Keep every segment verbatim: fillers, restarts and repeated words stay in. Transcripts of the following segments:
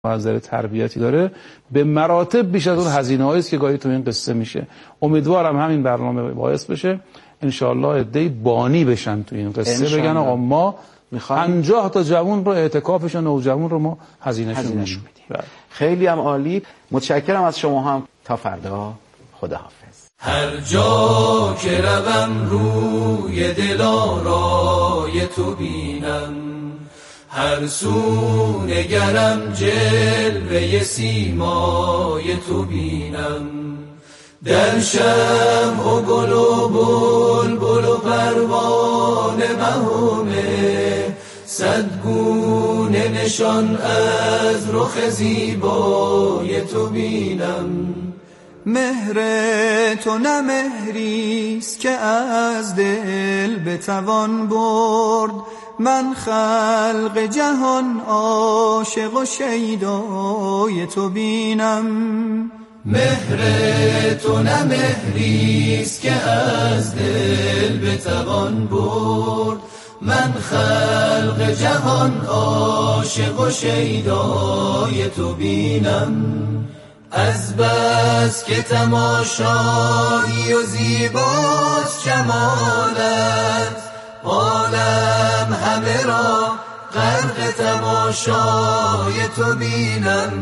نظر تربیتی داره به مراتب بیش از اون هزینه‌هایی است که گاهی تو این قصه میشه. امیدوارم همین برنامه باعث بشه ان شاء الله عده‌ای بانی بشن تو این قصه، بگن آقا ما پنجاه تا جوون رو اعتکافش نوجوان رو ما هزینه‌شون میدیم. خیلی هم عالی، متشکرم از شما هم. تا فردا، خداحافظ. هر جا که روم روی دلارای تو بینم، هر سو نگرم جلوه سیمای تو بینم، در شمع و گل و بلبل و پروانه مهمه، صد گونه نشان از رخ زیبای تو بینم. مهر تو نه مهریست که از دل بتوان برد، من خلق جهان عاشق و شیدای تو بینم. مهر تو نه مهریست که از دل بتوان برد، من خلق جهان عاشق و شیدای تو بینم. از بس که تماشایی و زیباست جمالت، عالم همه را غرق تماشای تو بینم،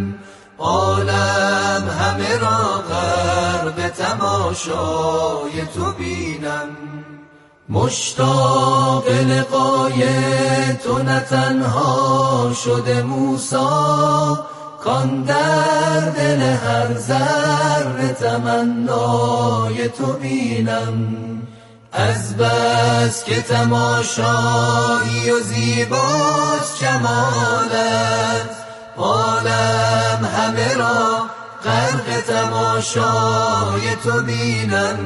عالم همه را غرق تماشای تو بینم. مشتاق لقای تو نه تنها شده موسی، کان در دل هر ذره تمنای تو بینم. از بس که تماشایی و زیباست جمالت، عالم همه را غرق تماشای تو بینم،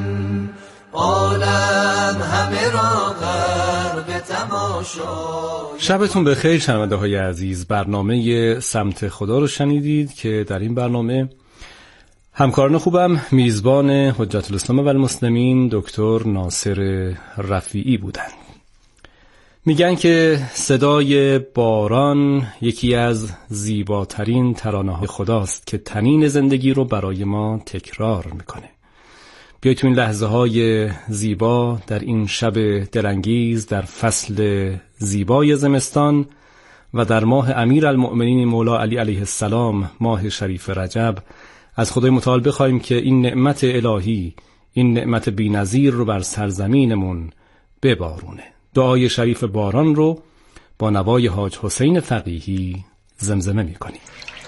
عالم همه را غرق تماشای. شبتون بخیر شنونده های عزیز. برنامه سمت خدا رو شنیدید که در این برنامه همکاران خوبم میزبان حجت الاسلام و المسلمین دکتر ناصر رفیعی بودند. میگن که صدای باران یکی از زیباترین ترانه‌های خداست که طنین زندگی رو برای ما تکرار میکنه. بیایید تو این لحظه های زیبا در این شب دلانگیز در فصل زیبای زمستان و در ماه امیرالمؤمنین مولا علی علیه السلام، ماه شریف رجب، از خدای متعال بخوایم که این نعمت الهی، این نعمت بی‌نظیر رو بر سرزمینمون ببارونه. دعای شریف باران رو با نوای حاج حسین فقیهی زمزمه می‌کنیم.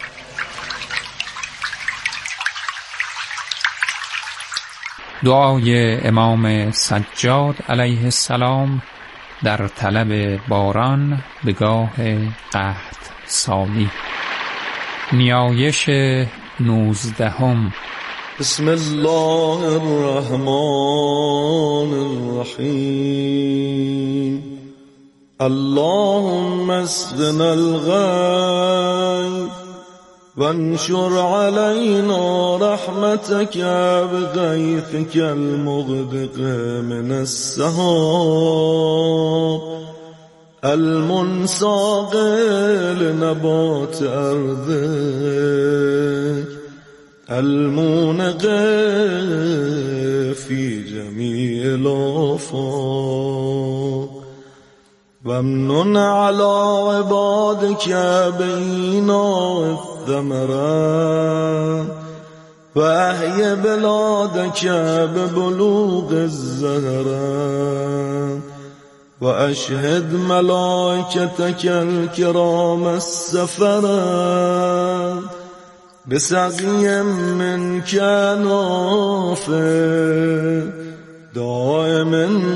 دعای امام سجاد علیه السلام در طلب باران به گاه قحط سالی. نیایش نوزدهم. بسم الله الرحمن الرحیم. اللهم اسقنا الغیث وانشر علينا رحمتك بغيثك المغدق من السحاب المنساق لنبات أرضك المونق في جميع الآفاق وامنن على عبادك بإيناء الثمرات وأحيي بلادك ببلوغ الزهرات وأشهد ملائكتك الكرام السفرات بسقي منك نافع دائم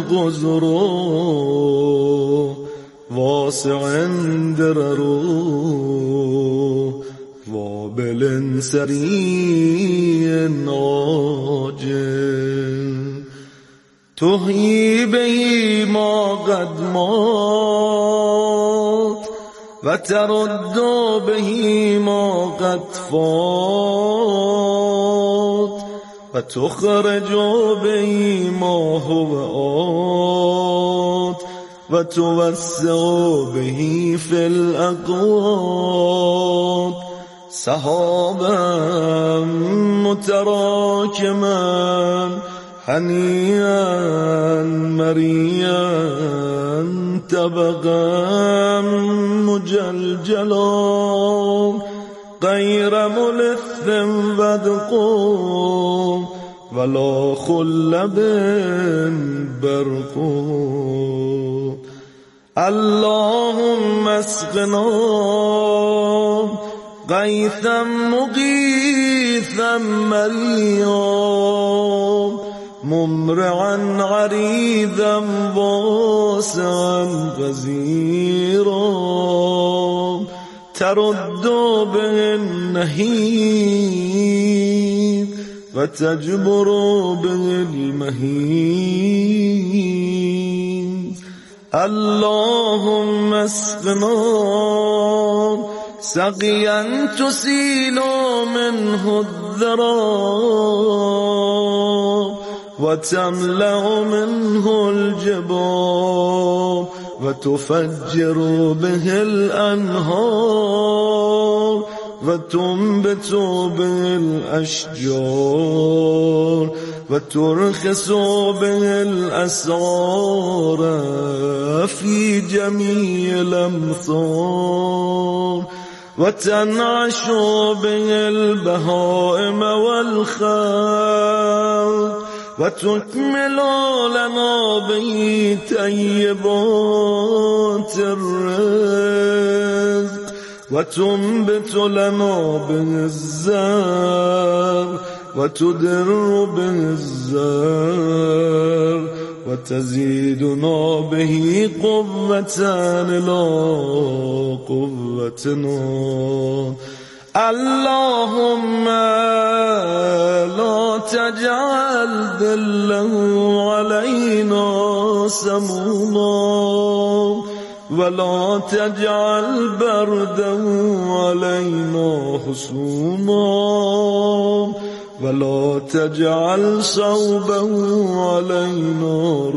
قزرو واسع دررو وابل سري ناجل تحيي به ما قد مات وترد به ما قد فات وتخرج به ما هو آت وتوسع به في الأقوات سحابا متراكما هنيئا مريئا طبقا مجلجلا غير ملث بدقو ولا خلب برقو اللهم اسقنا غيثا مغيثا مريا ممرعا عريضا واسعا غزيرا ترد به النهيب وتجبر به المهيب اللهم اسقنا سقيا تسيل منه الذرى وتملأ منه الجبال وتفجر به الأنهار وتنبت به الأشجار وترخص به الأسرار في جميع الأمصار وتنعش به البهائم والخلق وتكمل لنا به طيبات الرزق وتنبت لنا به الزرع وتدر به الزرع وتزيدنا به قوة لا قوتنا اللهم لا تجعل ذله علينا سموما ولا تجعل برده علينا حسوما ولا تجعل صوبه علينا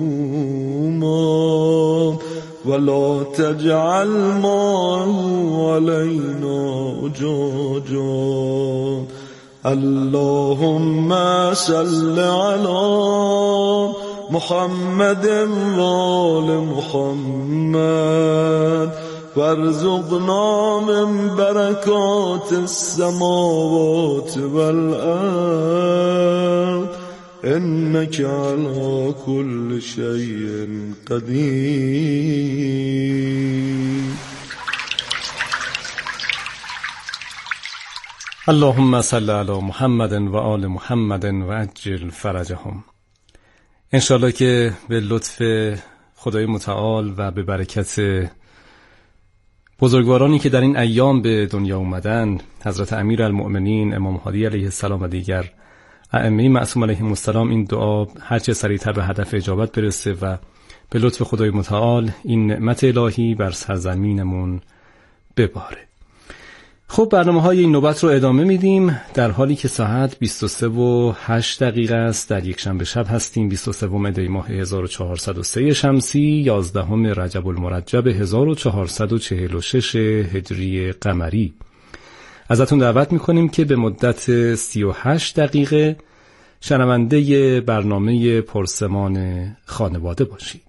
رجوما ولا تجعل ماءه علينا أجاجا اللهم صل على محمد وآل محمد وارزقنا من بركات السماوات والأرض إنك على كل شيء قدير. اللهم صل على محمد و آل محمد و عجل فرجهم. انشالله که به لطف خدای متعال و به برکت بزرگوارانی که در این ایام به دنیا اومدن، حضرت امیرالمؤمنین امام هادی علیه السلام و دیگر ائمه معصوم علیهم السلام، این دعا هرچه سریعتر به هدف اجابت برسه و به لطف خدای متعال این نعمت الهی بر سرزمینمون بباره. خب برنامه‌های این نوبت رو ادامه میدیم در حالی که ساعت بیست و سه و هشت دقیقه است. در یک شنبه شب هستیم، بیست و سوم دی ماه هزار و چهارصد و سه شمسی، یازدهم رجب المرجب هزار و چهارصد و چهل و شش هجری قمری. ازتون دعوت میکنیم که به مدت سی و هشت دقیقه شنونده برنامه پرسمان خانواده باشید.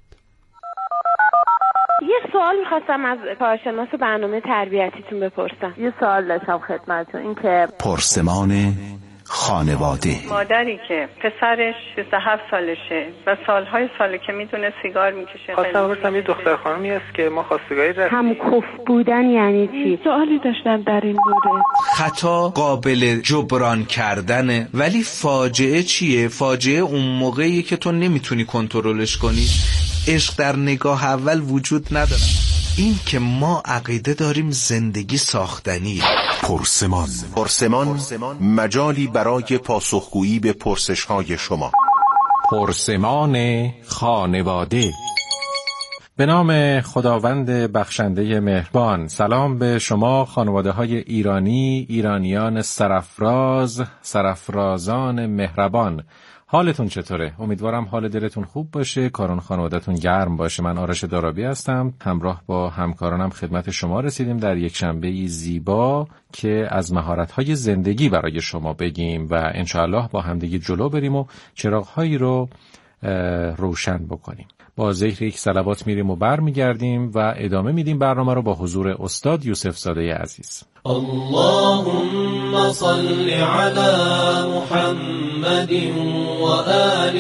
یه سوال میخواستم از کارشناس برنامه تربیتیتون بپرسم. یه سوال داشتم خدمتتون، این که پرسمان خانواده. مادری که پسرش بیست و هفت سالشه و سالهای ساله که میتونه سیگار میکشه. خواستم بپرسم یه دختر خانمی هست که ما خواستگاری رفتیم. هم کف بودن یعنی چی؟ سوالی داشتم در این مورد. خطا قابل جبران کردنه، ولی فاجعه چیه؟ فاجعه اون موقعی که تو نمیتونی کنترلش کنی. عشق در نگاه اول وجود نداره. این که ما عقیده داریم زندگی ساختنی. پرسمان پرسمان مجالی برای پاسخگویی به پرسش‌های شما. پرسمان خانواده. به نام خداوند بخشنده مهربان. سلام به شما خانواده‌های ایرانی، ایرانیان سرافراز، سرافرازان مهربان. حالتون چطوره؟ امیدوارم حال دلتون خوب باشه، کارون خانواده‌تون گرم باشه. من آرش دارابی هستم، همراه با همکارانم خدمت شما رسیدیم در یک شنبه زیبا که از مهارت‌های زندگی برای شما بگیم و انشاءالله با همدیگه جلو بریم و چراغ‌هایی رو روشن بکنیم. با ذکر یک صلوات میریم و بر میگردیم و ادامه میدیم برنامه رو با حضور استاد یوسف زاده عزیز. اللهم صل علی محمد و آل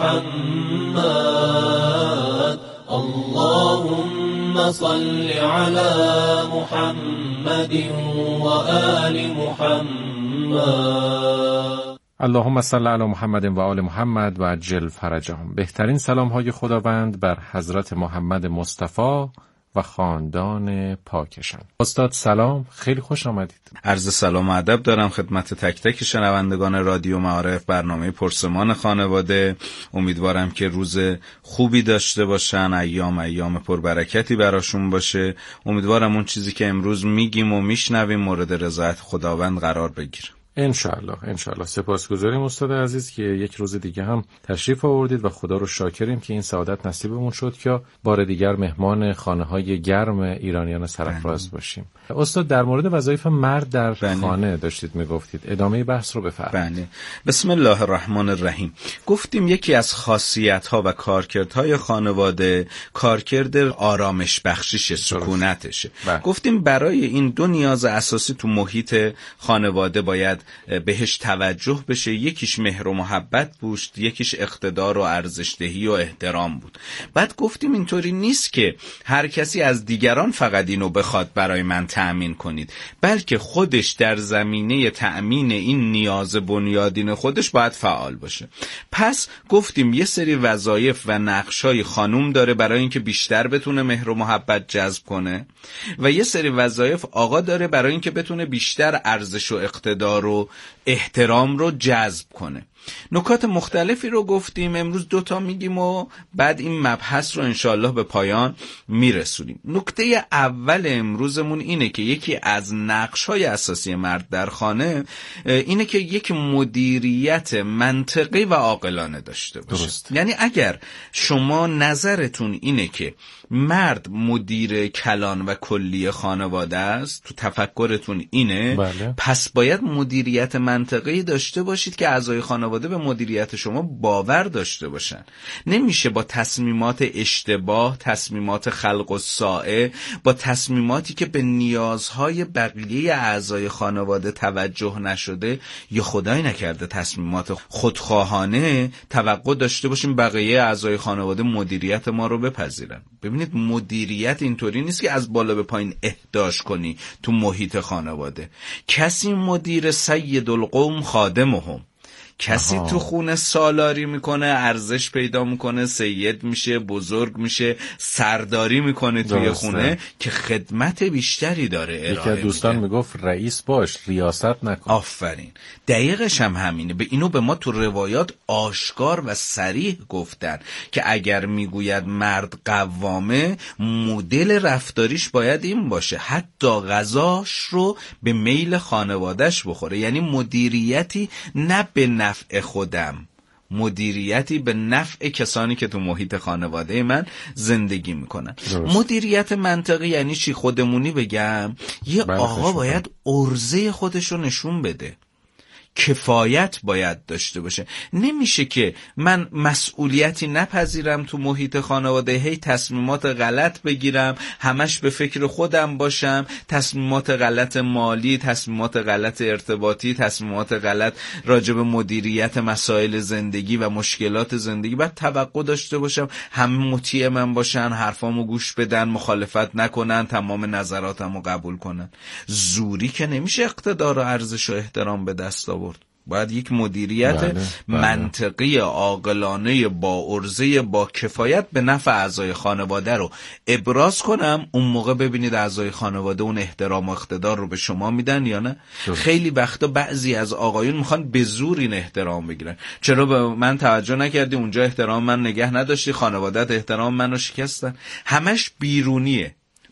محمد. اللهم صل علی محمد و آل محمد. اللهم صل علی محمد و آل محمد و عجل فرجهم. بهترین سلام های خداوند بر حضرت محمد مصطفی و خاندان پاکشان. استاد سلام، خیلی خوش آمدید. عرض سلام و ادب دارم خدمت تک تک شنوندگان رادیو معارف، برنامه پرسمان خانواده. امیدوارم که روز خوبی داشته باشن، ایام ایام پربرکتی براشون باشه. امیدوارم اون چیزی که امروز میگیم و میشنویم مورد رضایت خداوند قرار بگیره. انشالله انشالله. سپاسگزاریم استاد عزیز که یک روز دیگه هم تشریف آوردید و خدا رو شاکریم که این سعادت نصیبمون شد که بار دیگر مهمان خانه‌های گرم ایرانیان سرفراز باشیم. استاد در مورد وظایف مرد در بله. خانه داشتید میگفتید، ادامه بحث رو بفرمایید. بله. بسم الله الرحمن الرحیم. گفتیم یکی از خاصیت‌ها و کارکردهای خانواده کارکرد آرامش بخشیش، سکونتشه. بله. گفتیم برای این دو نیاز اساسی تو محیط خانواده باید بهش توجه بشه. یکیش مهر و محبت بود، یکیش اقتدار و ارزشدهی و احترام بود. بعد گفتیم اینطوری نیست که هر کسی از دیگران فقط اینو بخواد برای من تأمین کنید، بلکه خودش در زمینه تأمین این نیاز بنیادین خودش باید فعال باشه. پس گفتیم یه سری وظایف و نقشای خانوم داره برای اینکه بیشتر بتونه مهر و محبت جذب کنه و یه سری وظایف آقا داره برای اینکه بتونه بیشتر ارزش و اقتدار و احترام رو جذب کنه. نکات مختلفی رو گفتیم، امروز دوتا میگیم و بعد این مبحث رو انشالله به پایان میرسونیم. نکته اول امروزمون اینه که یکی از نقش‌های اساسی مرد در خانه اینه که یک مدیریت منطقی و عاقلانه داشته باشه. درست. یعنی اگر شما نظرتون اینه که مرد مدیر کلان و کلی خانواده است، تو تفکرتون اینه، بله. پس باید مدیریت منطقی داشته باشید که اعضای خانواده به مدیریت شما باور داشته باشن. نمیشه با تصمیمات اشتباه، تصمیمات خلق و سائه، با تصمیماتی که به نیازهای بقیه اعضای خانواده توجه نشده یا خدای نکرده تصمیمات خودخواهانه، توقع داشته باشیم بقیه اعضای خانواده مدیریت ما رو بپذیرن. ببینید مدیریت اینطوری نیست که از بالا به پایین اهداش کنی تو محیط خانواده. کسی مدیر سید القوم خادمهم. کسی آها. تو خونه سالاری میکنه، ارزش پیدا میکنه، سید میشه، بزرگ میشه، سرداری میکنه توی درسته. خونه که خدمت بیشتری داره ارائه. یکی از دوستان میگفت رئیس باش، ریاست نکن. آفرین. دقیقش هم همینه. به اینو به ما تو روایات آشکار و صریح گفتن که اگر میگوید مرد قوامه، مدل رفتاریش باید این باشه، حتی غذاش رو به میل خانوادهش بخوره. یعنی مدیریتی نه به نفع خودم، مدیریتی به نفع کسانی که تو محیط خانواده من زندگی میکنن. درست. مدیریت منطقی یعنی چی؟ خودمونی بگم، یه آقا باید عرضه خودش رو نشون بده، کفایت باید داشته باشه. نمیشه که من مسئولیتی نپذیرم تو محیط خانواده، هی تصمیمات غلط بگیرم، همش به فکر خودم باشم، تصمیمات غلط مالی، تصمیمات غلط ارتباطی، تصمیمات غلط راجع به مدیریت مسائل زندگی و مشکلات زندگی. بعد توقع داشته باشم همه مطیع من باشن، حرفامو گوش بدن، مخالفت نکنن، تمام نظراتمو قبول کنن. زوری که نمیشه اقتدار و ارزش و احترام به دست آورد. باید یک مدیریت بله، بله. منطقی، عاقلانه، با عرضه، با کفایت به نفع اعضای خانواده رو ابراز کنم. اون موقع ببینید اعضای خانواده اون احترام و اقتدار رو به شما میدن یا نه. شو. خیلی وقتا بعضی از آقایون میخوان به زور این احترام بگیرن. چرا به من توجه نکردی؟ اونجا احترام من نگه نداشتی، خانوادت احترام منو شکستن. همش بیرونیه.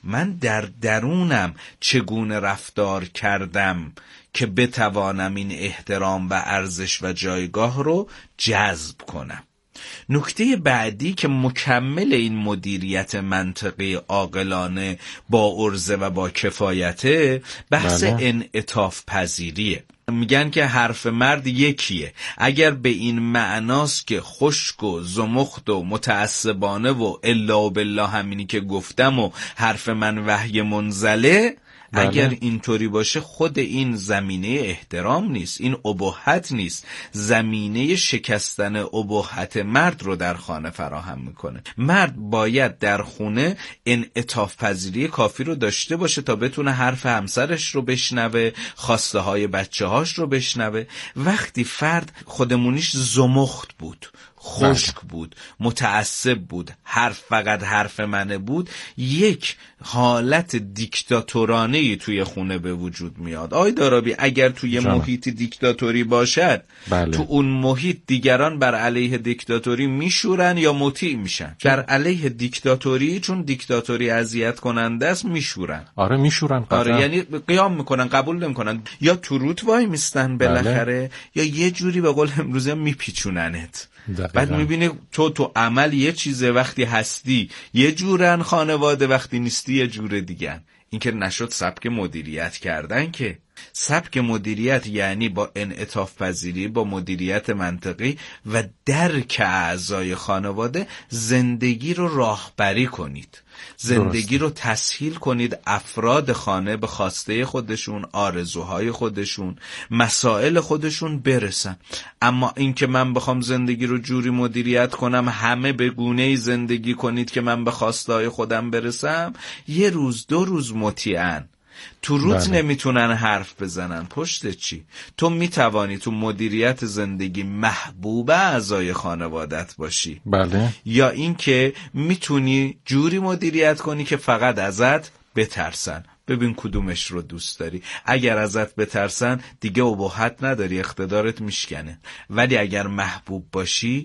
من در درونم چگونه رفتار کردم که بتوانم این احترام و ارزش و جایگاه رو جذب کنم. نکته بعدی که مکمل این مدیریت منطقی عاقلانه با عرضه و با کفایته، بحث بله. انعطاف پذیریه. میگن که حرف مرد یکیه. اگر به این معناست که خشک و زمخت و متعصبانه و الا بالله همینی که گفتم و حرف من وحی منزله، بله. اگر اینطوری باشه خود این زمینه احترام نیست، این اباحت نیست، زمینه شکستن اباحت مرد رو در خانه فراهم میکنه. مرد باید در خونه انعطاف پذیری کافی رو داشته باشه تا بتونه حرف همسرش رو بشنوه، خواسته های بچه هاش رو بشنوه. وقتی فرد خودمونیش زمخت بود، خشک بود، متعصب بود، حرف فقط حرف منه بود، یک حالت دیکتاتورانه‌ای توی خونه به وجود میاد. آی دارابی، اگر توی جانم. محیط دیکتاتوری باشد، بله. تو اون محیط دیگران بر علیه دیکتاتوری میشورن یا مطیع میشن. در علیه دیکتاتوری، چون دیکتاتوری اذیت کننده است، میشورن. آره میشورن. آره، یعنی قیام میکنن، قبول نمیکنن، یا تو روت وای میستن بالاخره، بله. یا یه جوری به قول امروزه میپیچوننت. بعد میبینی تو تو عمل یه چیزه، وقتی هستی یه جورن خانواده، وقتی نیستی یه جور دیگن. این که نشد سبک مدیریت کردن. که سبک مدیریت یعنی با انعطاف پذیری، با مدیریت منطقی و درک اعضای خانواده زندگی رو راهبری کنید، زندگی رو تسهیل کنید افراد خانه به خواسته خودشون، آرزوهای خودشون، مسائل خودشون برسن. اما این که من بخوام زندگی رو جوری مدیریت کنم همه به گونه‌ای زندگی کنید که من به خواسته های خودم برسم، یه روز دو روز مطیعن، تو روت بله. نمیتونن حرف بزنن، پشت چی؟ تو میتوانی تو مدیریت زندگی محبوب اعضای خانوادت باشی، بله. یا این که میتونی جوری مدیریت کنی که فقط ازت بترسن. ببین کدومش رو دوست داری. اگر ازت بترسن دیگه اباحت نداری، اقتدارت میشکنه. ولی اگر محبوب باشی،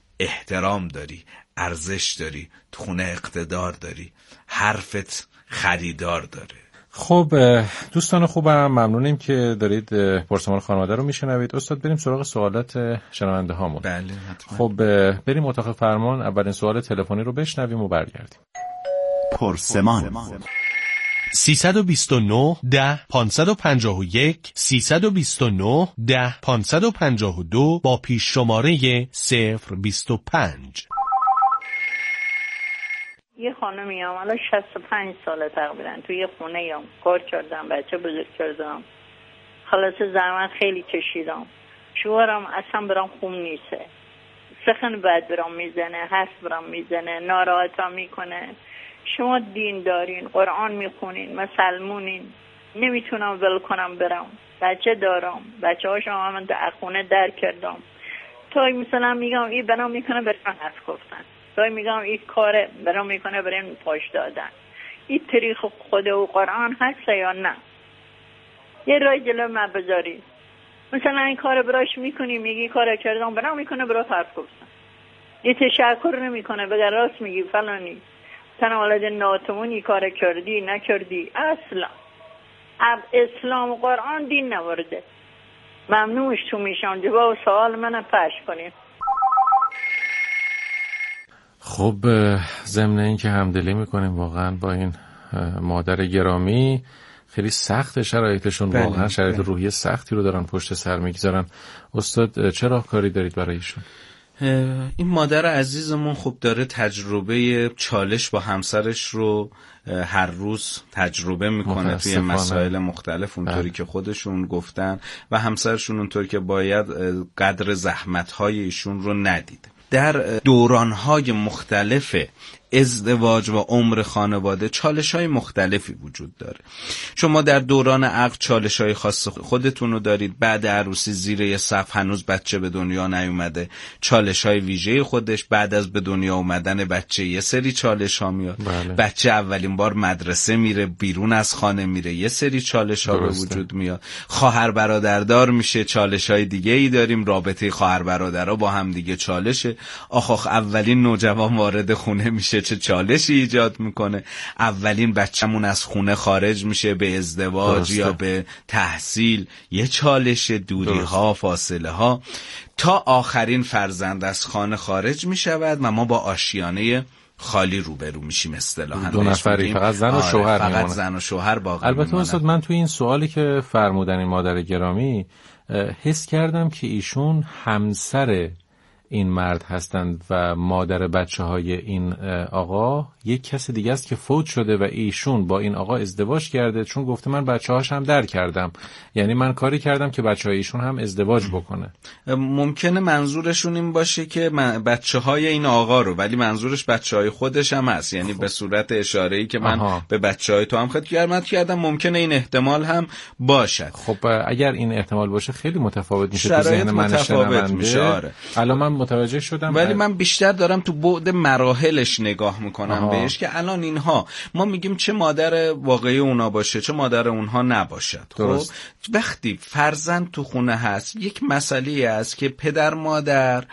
احترام داری، ارزش داری، تو خونه اقتدار داری، حرفت خریدار داره. خب دوستان خوبم، ممنونیم که دارید پرسمان خانواده رو میشنوید. استاد بریم سراغ سوالات شنونده هامون. بله حتما. خب بریم اتاق فرمان، اولین سوال تلفنی رو بشنویم و برگردیم. پرسمان سیصد و بیست و نه ده پانصد و پنجاه و یک سیصد و بیست و نه ده پانصد و پنجاه و دو با پیش شماره صفر بیست و پنج. یه خانمی هم الان شصت و پنج ساله تقریبا توی یه خونه هم کار کردم، بچه بزرگ کردم، خلاص زحمت خیلی کشیدم. شوهرم اصلا برام خوب نیسته، سخن بد برام میزنه، حرف برام میزنه، ناراحتم میکنه. شما دین دارین، قرآن میخونین، مسلمونین، نمیتونم ول کنم برم، بچه دارم، بچه هاشم هم در خونه در کردم. تا مثلا میگم این برام میکنه برام حرف گفتن، تا میگم این کاره برام میکنه برام پاش دادن. این طریق خود و قرآن هست یا نه؟ یه رای جلو من بذارید. مثلا این کار براش میکنی، میگی کار کردم، برام میکنه برات حرف گفتن. یه تشکر نمیکنه، بگه راست میگی فلانی، تنوالد ناتمونی کار کردی نکردی. اصلا اسلام و قرآن دین نورده. ممنونش تو میشم جواب سوال من پخش کنیم. خب ضمن این که همدلی میکنیم واقعا با این مادر گرامی، خیلی سخت شرایطشون، بله، واقعا شرایط بله. روحی سختی رو دارن پشت سر میگذارن. استاد چه راهکاری دارید برایشون؟ این مادر عزیزمون خب داره تجربه چالش با همسرش رو هر روز تجربه میکنه توی مسائل مختلف، اونطوری بله. که خودشون گفتن، و همسرشون اونطوری که باید قدر زحمت‌های ایشون رو ندیده. در دوران‌های مختلف ازدواج و عمر خانواده چالش‌های مختلفی وجود داره. شما در دوران عقد چالش‌های خاص خودتون رو دارید، بعد عروسی زیر یه صف هنوز بچه به دنیا نیومده، چالش‌های ویژه خودش، بعد از به دنیا اومدن بچه یه سری چالش‌ها میاد، بله. بچه اولین بار مدرسه میره، بیرون از خانه میره، یه سری چالش‌ها به وجود میاد، خواهر برادردار میشه، چالش‌های دیگه‌ای داریم، رابطه خواهر برادرها با هم دیگه چالشه، آخ آخ اولین نوجوان وارد خونه میشه، چه چالشی ایجاد میکنه. اولین بچه‌مون از خونه خارج میشه به ازدواج درسته. یا به تحصیل، یه چالش، دوری ها، فاصله ها، تا آخرین فرزند از خانه خارج میشود و ما با آشیانه خالی روبرو میشیم. اصطلاحاً دو نفری، فقط زن و آره شوهر فقط میمونه. زن و شوهر باقی البته میمونن. استاد من تو این سوالی که فرمودن این مادر گرامی حس کردم که ایشون همسر این مرد هستند و مادر بچه های این آقا یک کس دیگه است که فوت شده و ایشون با این آقا ازدواج کرده، چون گفته من بچه هاش هم در کردم، یعنی من کاری کردم که بچه های ایشون هم ازدواج بکنه. ممکنه منظورشون این باشه که بچه های این آقا رو، ولی منظورش بچه های خودش هم هست، یعنی خب. به صورت اشاره‌ای که من آها. به بچه های تو هم خدمت کردم، ممکنه این احتمال هم باشد. خب اگر این احتمال باشه خیلی متفاوت میشه تو ذهن من شنونده. آره. الان من متوجه شدم، ولی من بیشتر دارم تو بعد مراحلش نگاه میکنم بهش که الان اینها ما میگیم چه مادر واقعی اونا باشه چه مادر اونها نباشد. خب وقتی فرزند تو خونه هست یک مسئله است که پدر مادر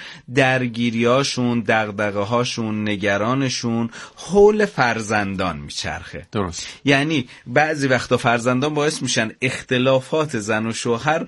درگیریاشون، دغدغه هاشون، نگرانشون حول فرزندان میچرخه. درست. یعنی بعضی وقتا فرزندان باعث میشن اختلافات زن و شوهر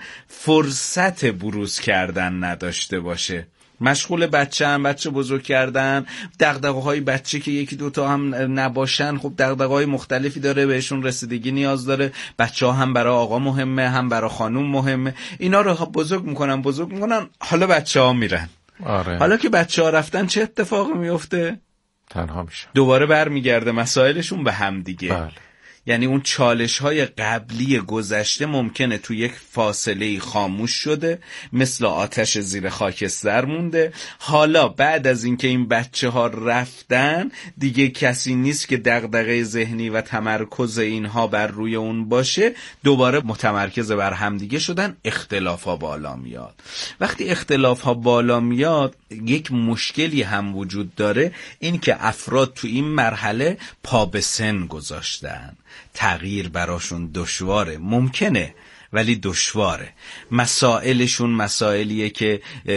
فرصت بروز کردن نداشته باشه. مشغول بچه هم، بچه بزرگ کردن، دغدغه‌های بچه که یکی دوتا هم نباشن، خب دغدغه‌های مختلفی داره، بهشون رسیدگی نیاز داره. بچه‌ها هم برای آقا مهمه، هم برای خانوم مهمه. اینا رو بزرگ میکنن بزرگ میکنن حالا بچه‌ها میرن. آره. حالا که بچه‌ها رفتن چه اتفاقی میفته؟ تنها میشن. دوباره برمیگرده مسائلشون به هم دیگه. بله. یعنی اون چالش های قبلی گذشته ممکنه تو یک فاصله خاموش شده، مثل آتش زیر خاکستر مونده. حالا بعد از اینکه این بچه ها رفتن دیگه کسی نیست که دغدغه ذهنی و تمرکز اینها بر روی اون باشه، دوباره متمرکز بر هم دیگه شدن، اختلاف ها بالا میاد. وقتی اختلاف ها بالا میاد یک مشکلی هم وجود داره، این که افراد تو این مرحله پا به سن گذاشتن، تغییر براشون دشواره، ممکنه ولی دشواره. مسائلشون مسائلیه که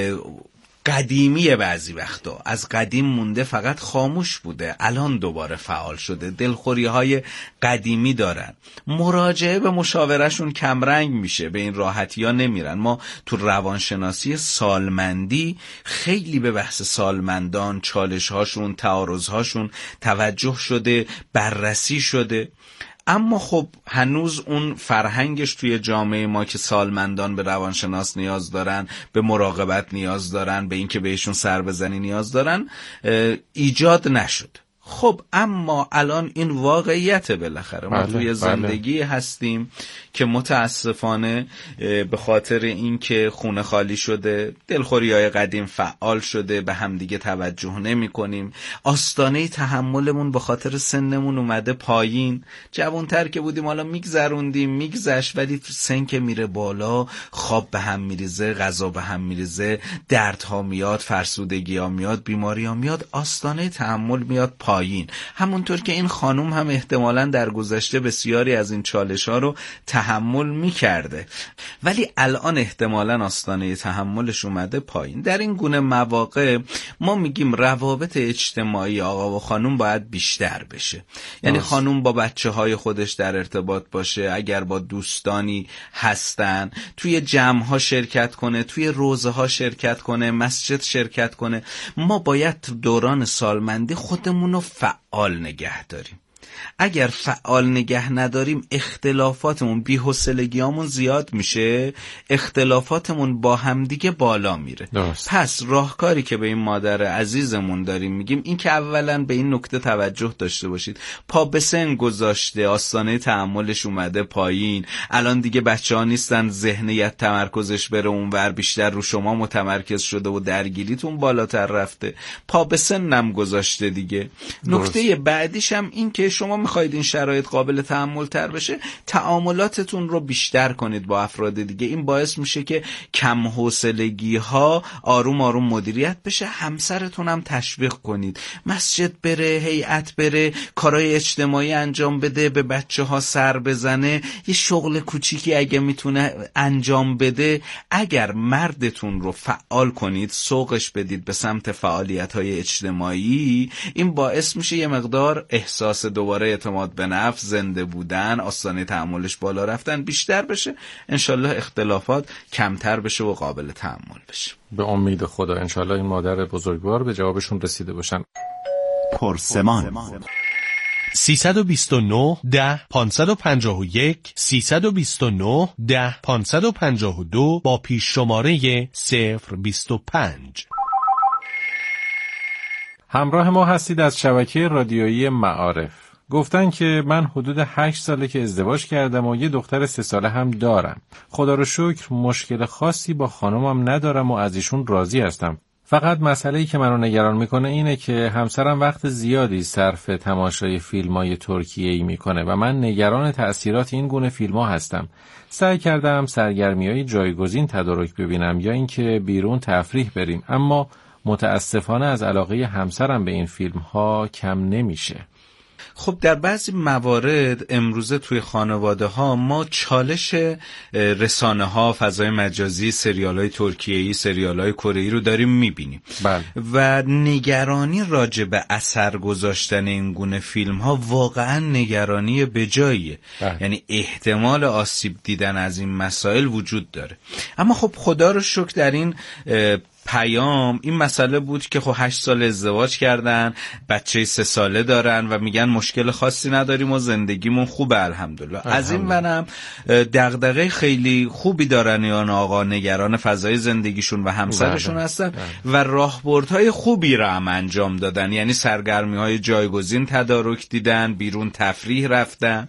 قدیمیه، بعضی وقتا از قدیم مونده فقط خاموش بوده، الان دوباره فعال شده، دلخوری های قدیمی دارن، مراجعه به مشاورشون کمرنگ میشه، به این راحتی ها نمیرن. ما تو روانشناسی سالمندی خیلی به بحث سالمندان، چالش هاشون، تعارض هاشون توجه شده، بررسی شده. اما خب هنوز اون فرهنگش توی جامعه ما که سالمندان به روانشناس نیاز دارن، به مراقبت نیاز دارن، به اینکه بهشون سر بزنی نیاز دارن، ایجاد نشد. خب اما الان این واقعیت، بالاخره ما بله، توی زندگی بله. هستیم که متاسفانه به خاطر اینکه خونه خالی شده، دلخوری‌های قدیم فعال شده، به همدیگه توجه نمی‌کنیم، آستانه تحملمون به خاطر سنمون اومده پایین. جوان‌تر که بودیم حالا میگذروندیم، میگذشت، ولی سن که میره بالا، خواب به هم میریزه، غذا به هم میریزه، دردها میاد، فرسودگی‌ها میاد، بیماری‌ها میاد، آستانه تحمل میاد پایین. همونطور که این خانم هم احتمالاً در گذشته بسیاری از این چالش‌ها رو تحمل می‌کرده، ولی الان احتمالاً آستانه تحملش اومده پایین. در این گونه مواقع ما میگیم روابط اجتماعی آقا و خانم باید بیشتر بشه. یعنی آه. خانم با بچه‌های خودش در ارتباط باشه، اگر با دوستانی هستن توی جمع‌ها شرکت کنه، توی روزه‌ها شرکت کنه، مسجد شرکت کنه. ما باید دوران سالمندی خودمون رو فعال نگه داریم. اگر فعال نگه نداریم اختلافاتمون، بی‌حوصلگیامون زیاد میشه، اختلافاتمون با همدیگه بالا میره. درست. پس راهکاری که به این مادر عزیزمون داریم میگیم این که اولا به این نکته توجه داشته باشید، پا به سن گذاشته، آستانه تحملش اومده پایین، الان دیگه بچه‌ها نیستن ذهنیت تمرکزش بره اونور، بیشتر رو شما متمرکز شده و درگیریتون بالاتر رفته، پا به سنم گذاشته دیگه. نکته بعدیش هم این که شما شما میخواید این شرایط قابل تحمل تر بشه، تعاملاتتون رو بیشتر کنید با افراد دیگه. این باعث میشه که کم حوصلگی ها آروم آروم مدیریت بشه. همسرتون هم تشویق کنید، مسجد بره، هیئت بره، کارهای اجتماعی انجام بده، به بچه ها سر بزنه، یه شغل کوچیکی اگه میتونه انجام بده. اگر مردتون رو فعال کنید، سوقش بدید به سمت فعالیت های اجتماعی، این باعث میشه یه مقدار احساس دوباره اعتماد به نفس، زنده بودن، آستانه تحملش بالا رفتن بیشتر بشه. انشالله اختلافات کمتر بشه و قابل تحمل بشه. به امید خدا انشالله این مادر بزرگوار به جوابشون رسیده باشن. پرسمان سیصد و بیست و نه ده پانصد و پنجاه و یک سیصد و بیست و نه ده پانصد و پنجاه و دو با پیش شماره صفر بیست و پنج. همراه ما هستید از شبکه رادیویی معارف. گفتن که من حدود هشت ساله که ازدواج کردم و یه دختر سه ساله هم دارم. خدا رو شکر مشکل خاصی با خانومم ندارم و از ایشون راضی هستم. فقط مسئله‌ای که منو نگران میکنه اینه که همسرم وقت زیادی صرف تماشای فیلمای ترکیه‌ای میکنه و من نگران تأثیرات این گونه فیلم‌ها هستم. سعی کردم سرگرمی‌های جایگزین تدارک ببینم یا اینکه بیرون تفریح بریم، اما متاسفانه از علاقه همسرم به این فیلم‌ها کم نمیشه. خب در بعضی موارد امروزه توی خانواده ها ما چالش رسانه ها، فضای مجازی، سریال های ترکیه‌ای، سریال های کره‌ای رو داریم میبینیم. بله. و نگرانی راجع به اثر گذاشتن این گونه فیلم ها واقعا نگرانی بجاییه. بله. یعنی احتمال آسیب دیدن از این مسائل وجود داره. اما خب خدا رو شکر در این پیام این مسئله بود که خب هشت سال ازدواج کردن، بچه سه ساله دارن و میگن مشکل خاصی نداریم و زندگیمون خوبه الحمدلله. الحمدلله. از این منم دغدغه خیلی خوبی دارن یا آقا، نگران فضای زندگیشون و همسرشون هستن و راهبردهای خوبی را هم انجام دادن. یعنی سرگرمی‌های جایگزین تدارک دیدن، بیرون تفریح رفتن.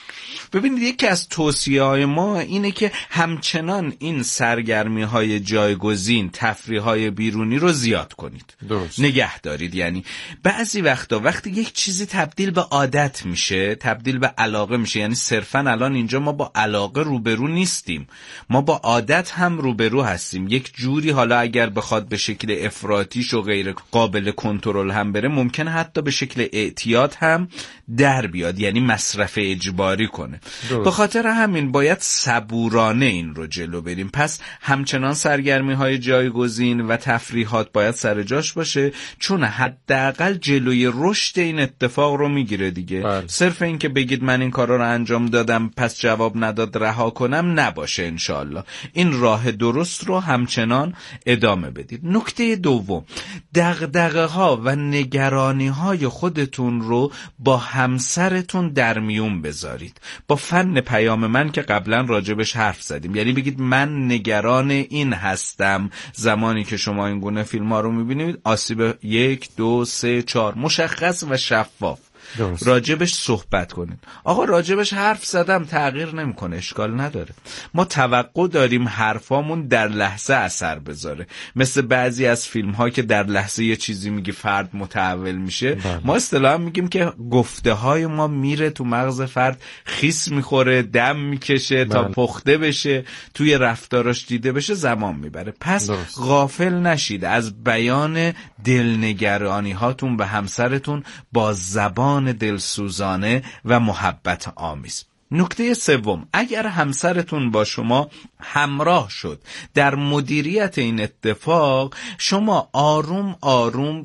ببینید یکی از توصیه‌های ما اینه که همچنان این سرگرمی‌های جایگزین، تفریح‌های بیرونی رو زیاد کنید. درست. نگه دارید. یعنی بعضی وقتا وقتی یک چیزی تبدیل به عادت میشه، تبدیل به علاقه میشه، یعنی صرفاً الان اینجا ما با علاقه روبرو نیستیم، ما با عادت هم روبرو هستیم. یک جوری حالا اگر بخواد به شکل افراطیش و غیر قابل کنترل هم بره، ممکنه حتی به شکل اعتیاد هم در بیاد، یعنی مصرف اجباری کنه. به خاطر همین باید صبورانه این رو جلو بریم. پس همچنان سرگرمی های جایگزین و تفریحات باید سر جاش باشه، چون حداقل جلوی رشد این اتفاق رو میگیره دیگه. بله. صرف این که بگید من این کارا رو انجام دادم پس جواب نداد رها کنم نباشه. انشالله این راه درست رو همچنان ادامه بدید. نکته دوم، دغدغه ها و نگرانی های خودتون رو با همسرتون در میون بذارید. با فن پیام من که قبلا راجبش حرف زدیم، یعنی بگید من نگران این هستم. زمانی که شما این گونه فیلم ها رو میبینید، آسیب یک دو سه چهار مشخص و شفاف درست. راجبش صحبت کنید. آقا راجبش حرف زدم تغییر نمیکنه، اشکال نداره. ما توقع داریم حرفامون در لحظه اثر بذاره. مثل بعضی از فیلم ها که در لحظه یه چیزی میگی فرد متحول میشه. بله. ما اصطلاحا میگیم که گفته های ما میره تو مغز فرد، خیس میخوره، دم میکشه. بله. تا پخته بشه، توی رفتاراش دیده بشه زمان میبره. پس درست. غافل نشید از بیان دلنگرانی هاتون به همسرتون با زبان دلسوزانه و محبت آمیز. نکته سوم، اگر همسرتون با شما همراه شد در مدیریت این اتفاق، شما آروم آروم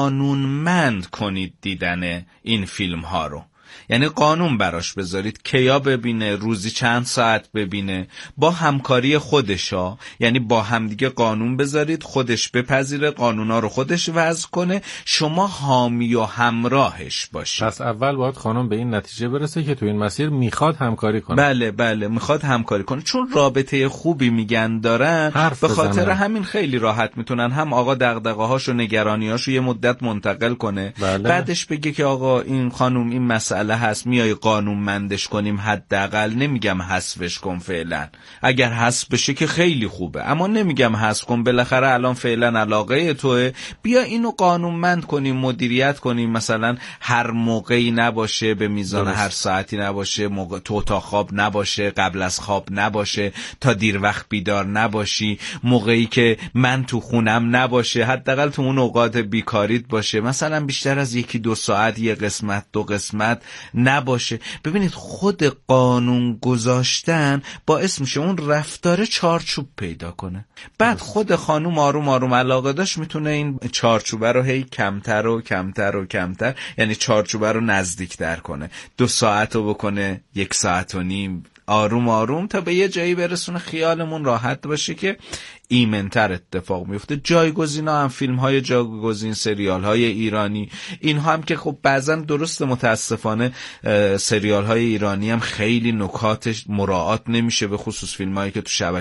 قانونمند کنید دیدن این فیلم ها رو. یعنی قانون براش بذارید، کیا ببینه، روزی چند ساعت ببینه، با همکاری خودشا. یعنی با همدیگه قانون بذارید، خودش بپذیره، قانونا رو خودش وضع کنه، شما حامی و همراهش باشید. پس اول باید خانم به این نتیجه برسه که تو این مسیر میخواد همکاری کنه. بله بله میخواد همکاری کنه، چون رابطه خوبی میگن دارن. به خاطر همین خیلی راحت میتونن هم آقا دغدغه‌هاش و نگرانی‌هاش رو یه مدت منتقل کنه. بله. بعدش بگه که آقا این خانم این مسئله مسئله هست میای قانونمندش کنیم، حداقل نمیگم حذفش کن فعلا، اگر حذف بشه که خیلی خوبه، اما نمیگم حذف کن، بالاخره الان فعلا علاقه توئه، بیا اینو قانونمند کنیم، مدیریت کنیم، مثلا هر موقعی نباشه، به میزان هر ساعتی نباشه، موقع تو اتاق خواب نباشه، قبل از خواب نباشه، تا دیر وقت بیدار نباشی، موقعی که من تو خونم نباشه، حداقل تو اون اوقات بیکاریت باشه، مثلا بیشتر از یکی دو ساعت یه قسمت دو قسمت نباشه. ببینید خود قانون گذاشتن باعث میشه اون رفتار چارچوب پیدا کنه. بعد خود خانوم آروم آروم علاقه داشت میتونه این چارچوبه رو هی کمتر و کمتر و کمتر، یعنی چارچوبه رو نزدیکتر کنه، دو ساعت رو بکنه یک ساعت و نیم، آروم آروم تا به یه جایی برسونه خیالمون راحت باشه که ایمن‌تر اتفاق میفته. جایگزینا هم فیلم های جایگزین، سریال های ایرانی، اینها هم که خب بعضا درست متاسفانه سریال های ایرانی هم خیلی نکاتش مراعات نمیشه، به خصوص فیلم هایی که تو شبکه